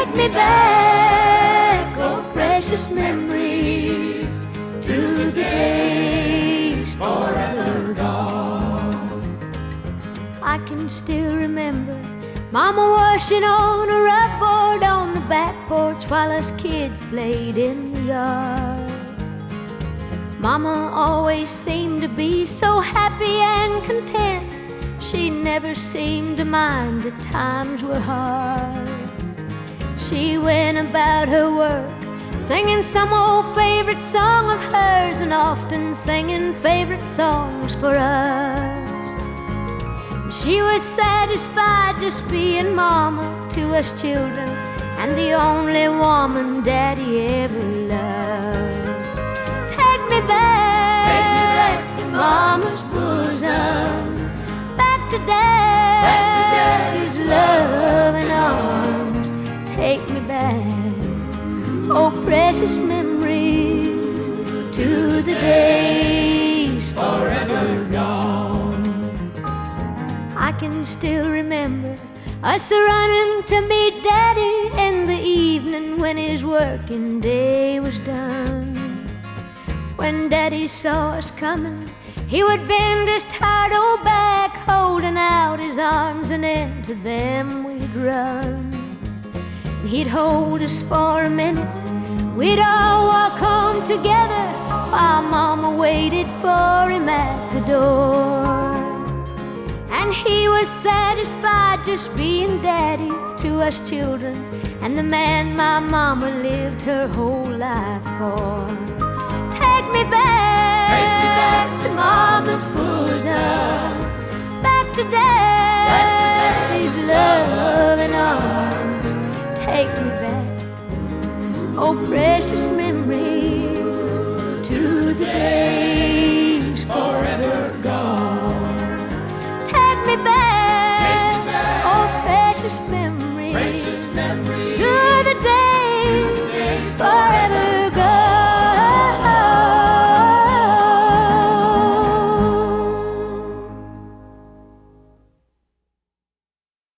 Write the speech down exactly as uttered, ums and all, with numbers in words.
Take me back, oh precious memories, to the days forever gone. I can still remember Mama washing on a rugboard on the back porch while us kids played in the yard. Mama always seemed to be so happy and content. She never seemed to mind that times were hard. She went about her work, singing some old favorite song of hers, and often singing favorite songs for us. She was satisfied just being Mama to us children, and the only woman Daddy ever loved. Take me back, Take me back to Mama's bosom, back to Back to Daddy's Daddy's love and arms. Take me back, oh precious memories, to the days forever gone. I can still remember us running to meet Daddy in the evening when his working day was done. When Daddy saw us coming, he would bend his tired old back, holding out his arms, and into them we'd run. He'd hold us for a minute, we'd all walk home together, while Mama waited for him at the door. And he was satisfied just being Daddy to us children, and the man my Mama lived her whole life for. Take me back, Take me back to Mama's bosom, back to Daddy's love and arms. Take me back, oh precious memories, to the days forever